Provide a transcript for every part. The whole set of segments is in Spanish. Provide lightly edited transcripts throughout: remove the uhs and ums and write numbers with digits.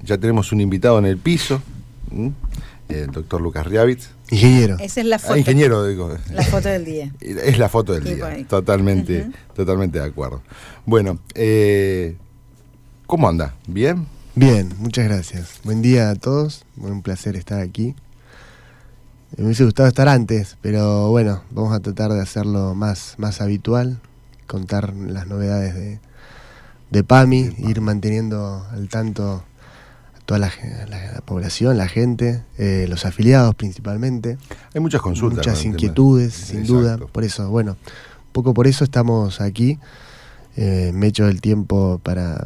ya tenemos un invitado en el piso, el doctor Lucas Riavitz. Ingeniero. Esa es la foto. Ingeniero, digo. La foto del día. Es la foto del día, totalmente de acuerdo. Bueno, ¿cómo anda? ¿Bien? Bien, muchas gracias. Buen día a todos, un placer estar aquí. Me hubiese gustado estar antes, pero bueno, vamos a tratar de hacerlo más habitual, contar las novedades de PAMI, ir manteniendo al tanto a toda la población, la gente, los afiliados principalmente. Hay muchas consultas. Muchas inquietudes, sin duda. Por eso, bueno, un poco por eso estamos aquí. Me echo el tiempo para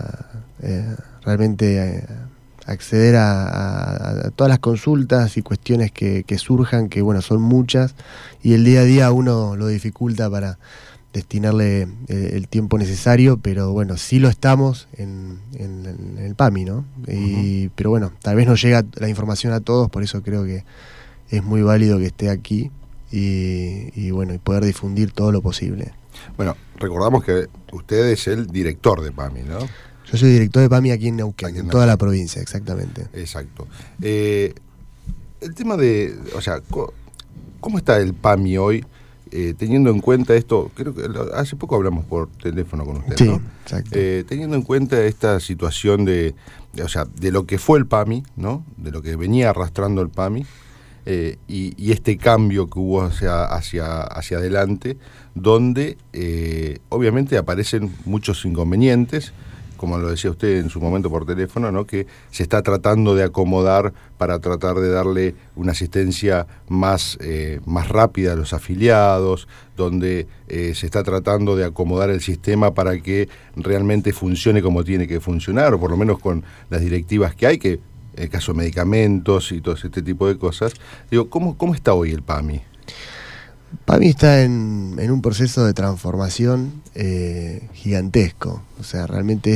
realmente acceder a todas las consultas y cuestiones que surjan, que bueno, son muchas, y el día a día uno lo dificulta para destinarle el tiempo necesario, pero bueno, sí lo estamos en el PAMI, ¿no? Pero bueno, tal vez no llega la información a todos, por eso creo que es muy válido que esté aquí y bueno, y poder difundir todo lo posible. Bueno, recordamos que usted es el director de PAMI, ¿no? Yo soy director de PAMI aquí en Neuquén, en toda la provincia, exactamente. Exacto. El tema de, o sea, ¿cómo está el PAMI hoy? Teniendo en cuenta esto, creo que hace poco hablamos por teléfono con usted, sí, ¿no? Exacto. Teniendo en cuenta esta situación de lo que fue el PAMI, ¿no? De lo que venía arrastrando el PAMI, y este cambio que hubo hacia adelante, donde obviamente aparecen muchos inconvenientes, como lo decía usted en su momento por teléfono, ¿no? Que se está tratando de acomodar para tratar de darle una asistencia más rápida a los afiliados, donde se está tratando de acomodar el sistema para que realmente funcione como tiene que funcionar, o por lo menos con las directivas que hay, que en el caso de medicamentos y todo este tipo de cosas. Digo, ¿cómo está hoy el PAMI? PAMI está en un proceso de transformación gigantesco. O sea, realmente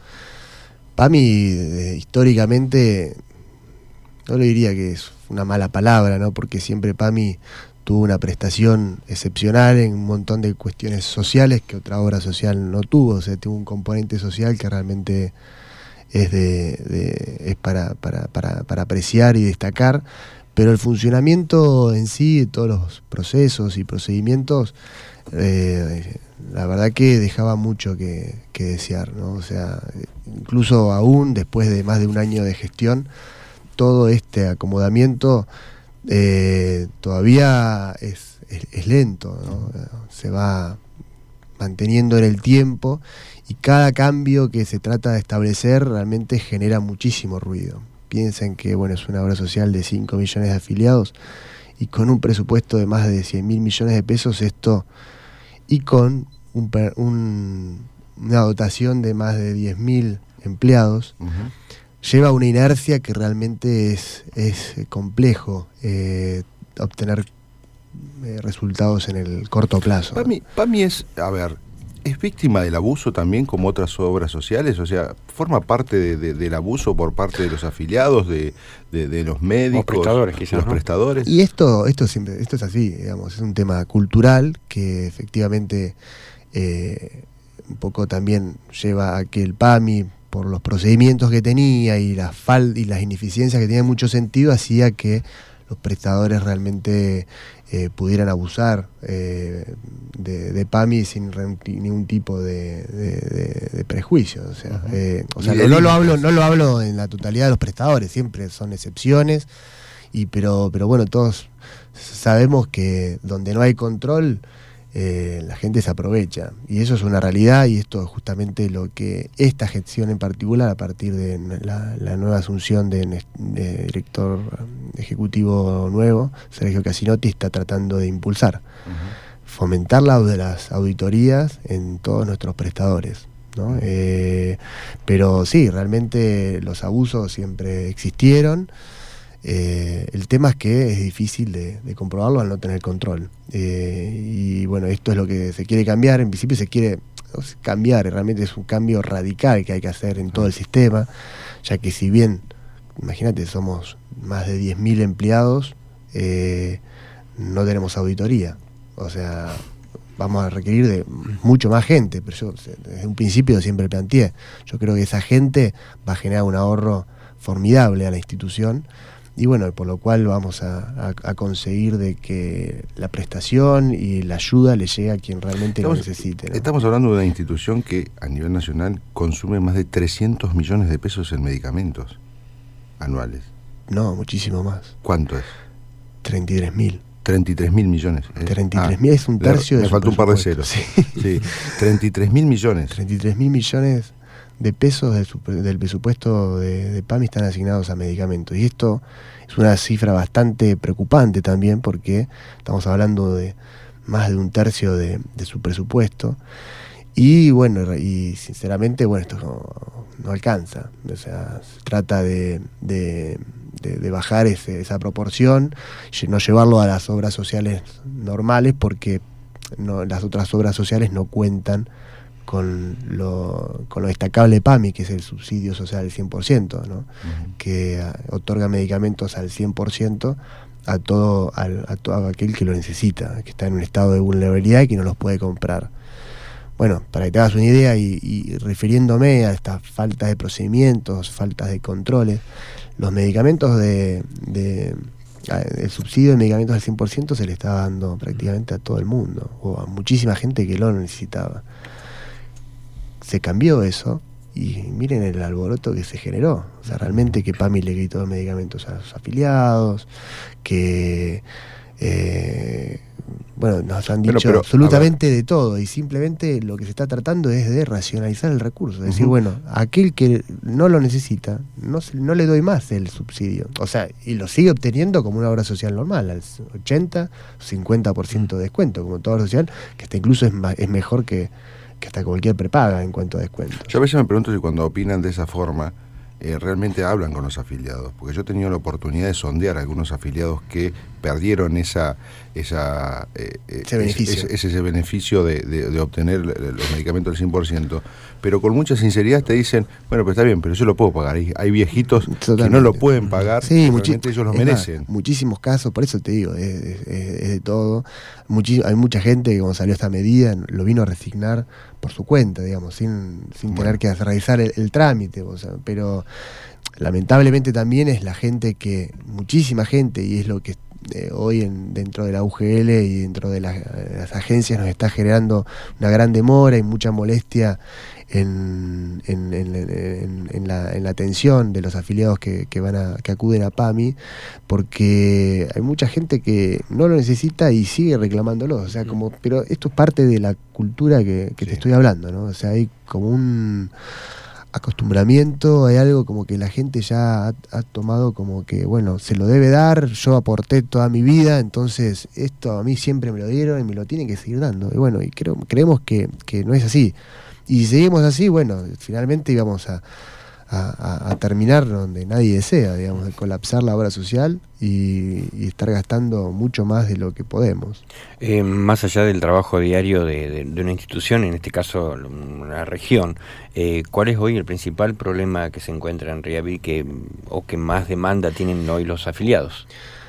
PAMI históricamente, no le diría que es una mala palabra, ¿no? Porque siempre PAMI tuvo una prestación excepcional en un montón de cuestiones sociales que otra obra social no tuvo. O sea, tuvo un componente social que realmente es para apreciar y destacar. Pero el funcionamiento en sí, de todos los procesos y procedimientos, la verdad que dejaba mucho que desear, ¿no? O sea, incluso aún después de más de un año de gestión, todo este acomodamiento todavía es lento, ¿no? Se va manteniendo en el tiempo y cada cambio que se trata de establecer realmente genera muchísimo ruido. Piensen que bueno, es una obra social de 5 millones de afiliados y con un presupuesto de más de 100.000 millones de pesos, esto, y con una dotación de más de 10.000 empleados, lleva una inercia que realmente es complejo obtener resultados en el corto plazo. PAMI es, ¿es víctima del abuso también como otras obras sociales? O sea, ¿forma parte del abuso por parte de los afiliados, de los médicos, prestadores, quizás, los prestadores? Y esto es así, digamos, es un tema cultural que efectivamente un poco también lleva a que el PAMI, por los procedimientos que tenía y las ineficiencias que tenía en mucho sentido, hacía que los prestadores realmente pudieran abusar de PAMI sin ningún tipo de prejuicio. O sea, no lo hablo en la totalidad de los prestadores, siempre son excepciones, pero bueno, todos sabemos que donde no hay control, la gente se aprovecha, y eso es una realidad, y esto es justamente lo que esta gestión en particular, a partir de la nueva asunción de director ejecutivo nuevo, Sergio Casinotti, está tratando de impulsar, fomentar las auditorías en todos nuestros prestadores, ¿no? Pero sí, realmente los abusos siempre existieron. El tema es que es difícil de comprobarlo al no tener control, y bueno, esto es lo que se quiere cambiar. En principio se quiere cambiar, realmente es un cambio radical que hay que hacer en todo el sistema, ya que si bien, imagínate, somos más de 10.000 empleados, no tenemos auditoría. O sea, vamos a requerir de mucho más gente, pero yo desde un principio siempre planteé, yo creo que esa gente va a generar un ahorro formidable a la institución, y bueno, por lo cual vamos a conseguir de que la prestación y la ayuda le llegue a quien realmente lo necesite, ¿no? Estamos hablando de una institución que a nivel nacional consume más de 300 millones de pesos en medicamentos anuales. No, muchísimo más. ¿Cuánto es? 33.000. 33.000 millones. 33.000 es un tercio de me su faltó un par de presupuesto. ceros. Sí. 33.000 millones. 33.000 millones de pesos del presupuesto de PAMI están asignados a medicamentos. Y esto es una cifra bastante preocupante también, porque estamos hablando de más de un tercio de su presupuesto. Y bueno, y sinceramente, bueno, esto no alcanza. O sea, se trata de bajar esa proporción, no llevarlo a las obras sociales normales, porque las otras obras sociales no cuentan con lo destacable de PAMI, que es el subsidio social del 100%, ¿no? Que otorga medicamentos al 100% a todo aquel que lo necesita, que está en un estado de vulnerabilidad y que no los puede comprar. Bueno, para que te hagas una idea, y refiriéndome a estas faltas de procedimientos, faltas de controles, los medicamentos el subsidio de medicamentos al 100% se le está dando prácticamente a todo el mundo, o a muchísima gente que lo necesitaba. Se cambió eso, y miren el alboroto que se generó. O sea, realmente que PAMI le quitó medicamentos a sus afiliados, que bueno, nos han dicho pero, absolutamente de todo, y simplemente lo que se está tratando es de racionalizar el recurso, es decir, bueno, aquel que no lo necesita, no le doy más el subsidio, o sea, y lo sigue obteniendo como una obra social normal, al 80, 50% de descuento, como toda obra social, que hasta incluso es mejor que hasta cualquier prepaga en cuanto a descuento. Yo a veces me pregunto si cuando opinan de esa forma realmente hablan con los afiliados, porque yo he tenido la oportunidad de sondear a algunos afiliados que perdieron ese beneficio de obtener los medicamentos al 100%, pero con mucha sinceridad te dicen, bueno, pero está bien, pero yo lo puedo pagar. Hay viejitos que no lo pueden pagar, sí, y realmente ellos lo merecen. Muchísimos casos, por eso te digo, es de todo. Hay mucha gente que cuando salió esta medida lo vino a resignar por su cuenta, digamos, sin tener que realizar el trámite, o sea, pero lamentablemente también es la gente muchísima gente, y es lo que hoy dentro de la UGL y dentro de las agencias nos está generando una gran demora y mucha molestia en la atención de los afiliados que acuden a PAMI, porque hay mucha gente que no lo necesita y sigue reclamándolo, o sea, pero esto es parte de la cultura que te estoy hablando, ¿no? O sea, hay como un acostumbramiento, hay algo como que la gente ya ha tomado como que, bueno, se lo debe dar, yo aporté toda mi vida, entonces esto a mí siempre me lo dieron y me lo tienen que seguir dando. Y bueno, y creemos que no es así. Y si seguimos así, bueno, finalmente íbamos a terminar donde nadie desea, digamos, de colapsar la obra social y estar gastando mucho más de lo que podemos. Más allá del trabajo diario de una institución, en este caso una región, ¿cuál es hoy el principal problema que se encuentra en Riavi o que más demanda tienen hoy los afiliados?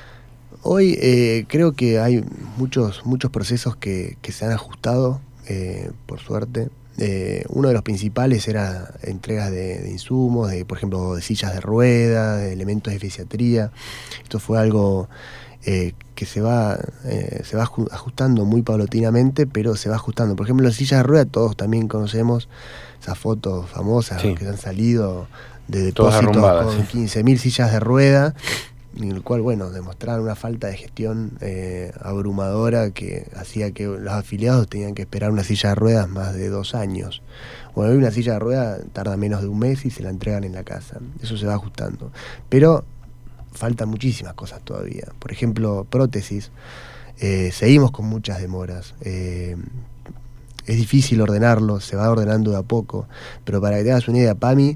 Hoy creo que hay muchos procesos que se han ajustado, por suerte. Uno de los principales era entregas de insumos, por ejemplo, de sillas de ruedas, de elementos de fisiatría. Esto fue algo que se va ajustando muy paulatinamente, pero se va ajustando. Por ejemplo, las sillas de ruedas, todos también conocemos esas fotos famosas, sí, que han salido de depósitos con 15.000 sillas de rueda, en el cual, bueno, demostraron una falta de gestión abrumadora que hacía que los afiliados tenían que esperar una silla de ruedas más de 2 años. Bueno, hoy una silla de ruedas tarda menos de un mes y se la entregan en la casa. Eso se va ajustando. Pero faltan muchísimas cosas todavía. Por ejemplo, prótesis. Seguimos con muchas demoras. Es difícil ordenarlo, se va ordenando de a poco. Pero para que te hagas una idea, PAMI...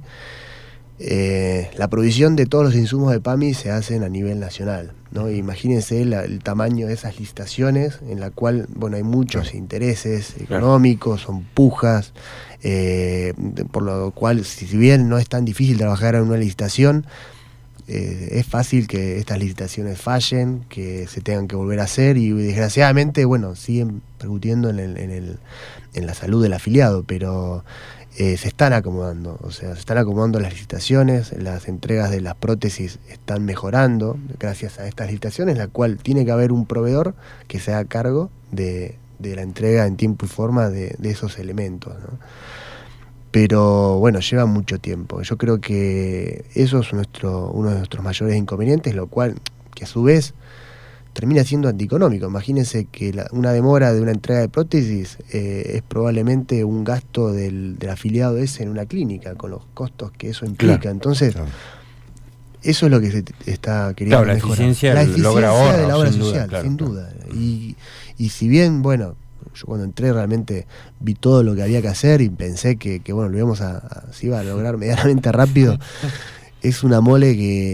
la provisión de todos los insumos de PAMI se hacen a nivel nacional, ¿no? Imagínense el tamaño de esas licitaciones, en la cual, bueno, hay muchos intereses económicos, son pujas, por lo cual, si bien no es tan difícil trabajar en una licitación, es fácil que estas licitaciones fallen, que se tengan que volver a hacer y desgraciadamente, bueno, siguen repercutiendo en la salud del afiliado, pero se están acomodando, o sea, se están acomodando las licitaciones, las entregas de las prótesis están mejorando gracias a estas licitaciones, la cual tiene que haber un proveedor que se haga cargo de la entrega en tiempo y forma de esos elementos, ¿no? Pero bueno, lleva mucho tiempo. Yo creo que eso es uno de nuestros mayores inconvenientes, lo cual, que a su vez, termina siendo antieconómico. Imagínense que una demora de una entrega de prótesis es probablemente un gasto del afiliado ese en una clínica, con los costos que eso implica. Claro, entonces, claro, eso es lo que se está queriendo mejorar. La eficiencia logra ahorro, de la obra social, claro, sin duda. Y si bien, bueno, yo cuando entré realmente vi todo lo que había que hacer y pensé que bueno, lo íbamos se iba a lograr medianamente rápido. Es una mole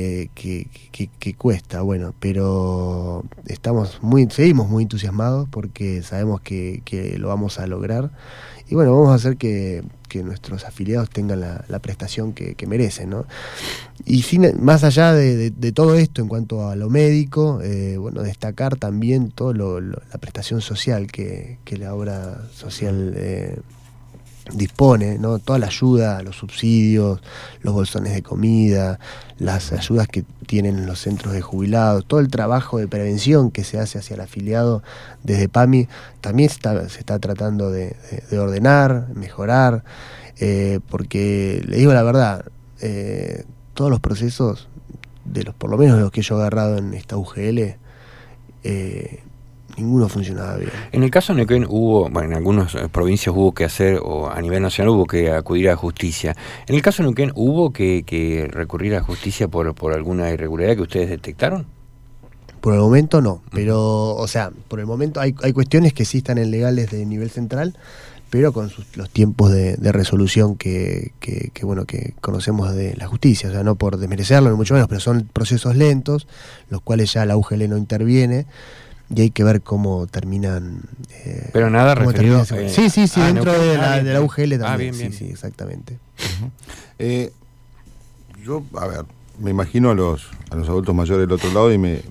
que cuesta, bueno, pero seguimos muy entusiasmados porque sabemos que lo vamos a lograr. Y bueno, vamos a hacer que nuestros afiliados tengan la prestación que merecen, ¿no? Y más allá de todo esto en cuanto a lo médico, bueno, destacar también toda la prestación social que la obra social dispone, ¿no? Toda la ayuda, los subsidios, los bolsones de comida, las ayudas que tienen los centros de jubilados, todo el trabajo de prevención que se hace hacia el afiliado desde PAMI, también se está tratando de ordenar, mejorar, porque le digo la verdad, todos los procesos, por lo menos los que yo he agarrado en esta UGL, ninguno funcionaba bien. En el caso de Neuquén en algunas provincias hubo que hacer, o a nivel nacional hubo que acudir a justicia. En el caso de Neuquén, ¿hubo que recurrir a justicia por alguna irregularidad que ustedes detectaron? Por el momento no, pero, o sea, por el momento hay cuestiones que sí están en legales de nivel central, pero con los tiempos de resolución que conocemos de la justicia, o sea, no por desmerecerlo, ni mucho menos, pero son procesos lentos, los cuales ya la UGL no interviene, y hay que ver cómo terminan. Pero nada referido. Sí, dentro de la UGL también. Bien. Sí, exactamente. Yo, a ver, me imagino a los adultos mayores del otro lado y me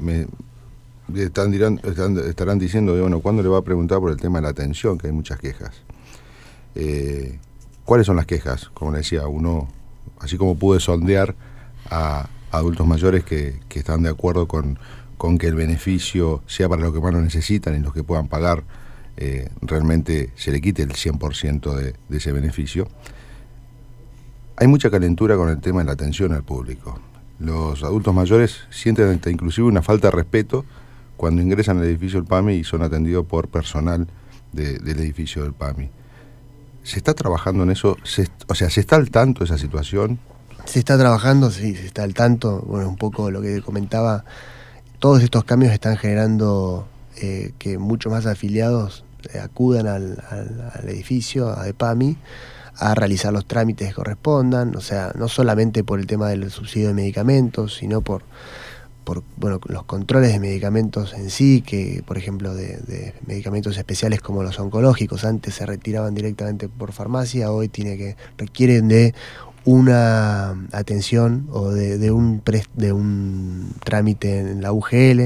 estarán diciendo, bueno, ¿cuándo le va a preguntar por el tema de la atención? Que hay muchas quejas. ¿Cuáles son las quejas? Como le decía, uno, así como pude sondear a adultos mayores que están de acuerdo con que el beneficio sea para los que más lo necesitan y los que puedan pagar, realmente se le quite el 100% de ese beneficio. Hay mucha calentura con el tema de la atención al público. Los adultos mayores sienten hasta inclusive una falta de respeto cuando ingresan al edificio del PAMI y son atendidos por personal del edificio del PAMI. ¿Se está trabajando en eso? ¿Se está al tanto de esa situación? Se está trabajando, sí, se está al tanto. Bueno, un poco lo que comentaba. Todos estos cambios están generando que muchos más afiliados acudan al edificio, a EPAMI, a realizar los trámites que correspondan, o sea, no solamente por el tema del subsidio de medicamentos, sino por los controles de medicamentos en sí, que por ejemplo de medicamentos especiales como los oncológicos, antes se retiraban directamente por farmacia, hoy requieren de una atención o de un trámite en la UGL.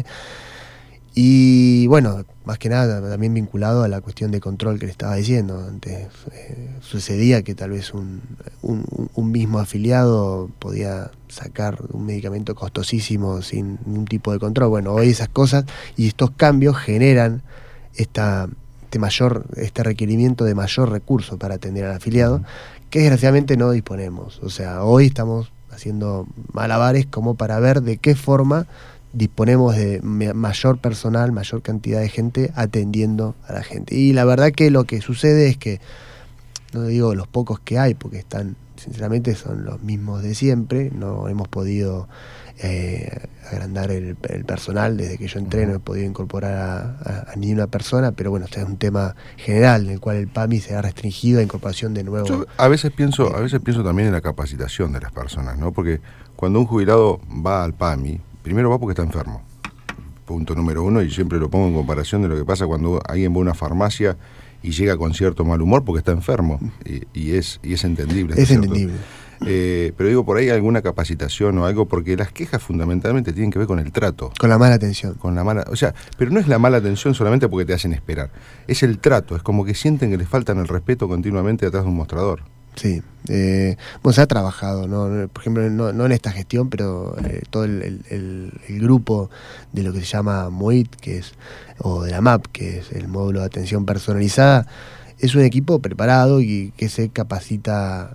Y bueno, más que nada también vinculado a la cuestión de control que le estaba diciendo. Antes sucedía que tal vez un mismo afiliado podía sacar un medicamento costosísimo sin ningún tipo de control. Bueno, hoy esas cosas y estos cambios generan este requerimiento de mayor recurso para atender al afiliado, que desgraciadamente no disponemos. O sea, hoy estamos haciendo malabares como para ver de qué forma disponemos de mayor personal, mayor cantidad de gente atendiendo a la gente. Y la verdad que lo que sucede es que, no digo los pocos que hay, porque sinceramente son los mismos de siempre, no hemos podido agrandar el personal. Desde que yo entré no he podido incorporar a ni una persona, pero bueno, este es un tema general en el cual el PAMI se ha restringido a incorporación de nuevos. Yo a veces pienso también en la capacitación de las personas, ¿no? Porque cuando un jubilado va al PAMI, primero va porque está enfermo, punto número uno, y siempre lo pongo en comparación de lo que pasa cuando alguien va a una farmacia y llega con cierto mal humor porque está enfermo, y es entendible. Es entendible. Pero digo, por ahí alguna capacitación o algo, porque las quejas fundamentalmente tienen que ver con el trato. Con la mala atención. Con la mala, o sea, pero no es la mala atención solamente porque te hacen esperar. Es el trato, es como que sienten que les faltan el respeto continuamente detrás de un mostrador. Sí, bueno, se ha trabajado, ¿no? Por ejemplo, no en esta gestión, pero todo el grupo de lo que se llama MOIT, o de la MAP, que es el módulo de atención personalizada, es un equipo preparado y que se capacita,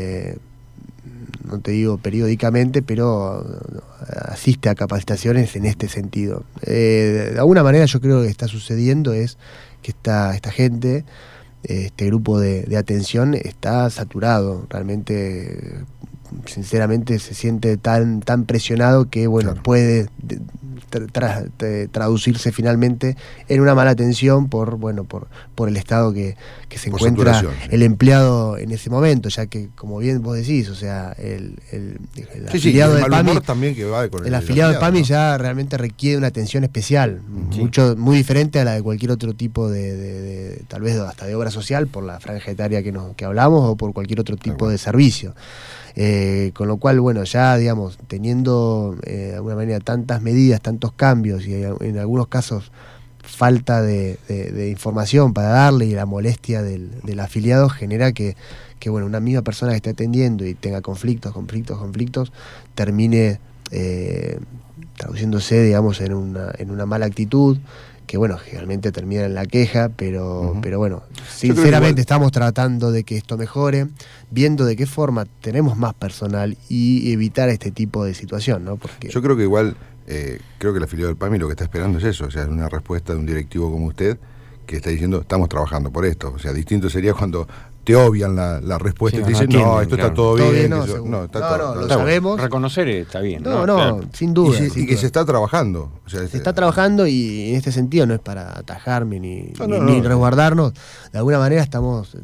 no te digo periódicamente, pero asiste a capacitaciones en este sentido. De alguna manera yo creo que lo que está sucediendo es que esta gente, este grupo de atención está saturado, realmente, sinceramente se siente tan presionado que bueno, claro, puede traducirse finalmente en una mala atención por el estado que se encuentra saturación, el empleado en ese momento, ya que como bien vos decís, o sea, el afiliado del PAMI también que va con el afiliado del PAMI, ¿no? Ya realmente requiere una atención especial, sí, muy diferente a la de cualquier otro tipo de tal vez hasta de obra social, por la franja etaria que hablamos, o por cualquier otro tipo de servicio. Con lo cual, bueno, ya digamos, teniendo de alguna manera tantas medidas, tantos cambios y en algunos casos falta de información para darle, y la molestia del afiliado genera que bueno, una misma persona que esté atendiendo y tenga conflictos, termine traduciéndose, digamos, en una mala actitud, que bueno, generalmente termina en la queja, pero bueno, sinceramente estamos tratando de que esto mejore, viendo de qué forma tenemos más personal y evitar este tipo de situación, ¿no? Porque yo creo que igual, creo que el afiliado del PAMI lo que está esperando es eso, o sea, es una respuesta de un directivo como usted, que está diciendo, estamos trabajando por esto. O sea, distinto sería cuando te obvian la respuesta, sí, y te dicen, no, esto claro, está todo bien. Lo sabemos. Reconocer está bien. Claro, sin duda. Y que se está trabajando. O sea, se está trabajando, y en este sentido no es para atajarme ni resguardarnos. De alguna manera estamos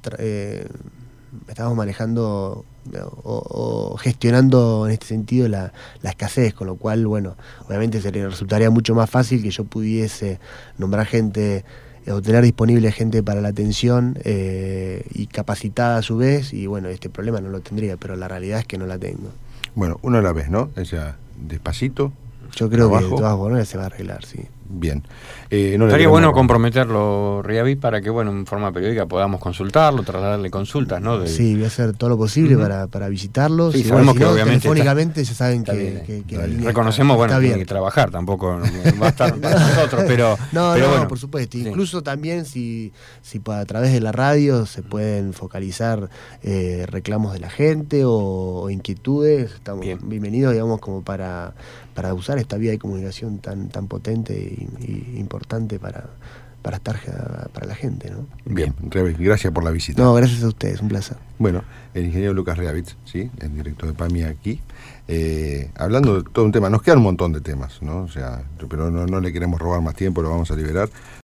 manejando o gestionando en este sentido la escasez, con lo cual, bueno, obviamente se le resultaría mucho más fácil que yo pudiese nombrar gente o tener disponible gente para la atención y capacitada a su vez, y bueno, este problema no lo tendría, pero la realidad es que no la tengo. Bueno, una a la vez, ¿no? O sea, despacito. Yo creo que de todas maneras se va a arreglar, sí. Bien. Estaría bueno comprometerlo, Riavi, para que, bueno, en forma periódica podamos consultarlo, trasladarle consultas, ¿no? Sí, voy a hacer todo lo posible para visitarlos. Sí, sabemos que obviamente telefónicamente ya saben que la línea reconocemos, bueno, tiene que trabajar, tampoco va a estar nosotros, pero... No, bueno, por supuesto. Sí. Incluso también si a través de la radio se pueden focalizar reclamos de la gente o inquietudes, estamos bienvenidos, digamos, como para usar esta vía de comunicación tan potente y importante para estar para la gente, ¿no? Bien, gracias por la visita. No, gracias a ustedes, un placer. Bueno, el ingeniero Lucas Reavitz, ¿sí? El director de PAMI aquí, hablando de todo un tema. Nos quedan un montón de temas, ¿no? O sea, pero no le queremos robar más tiempo, lo vamos a liberar.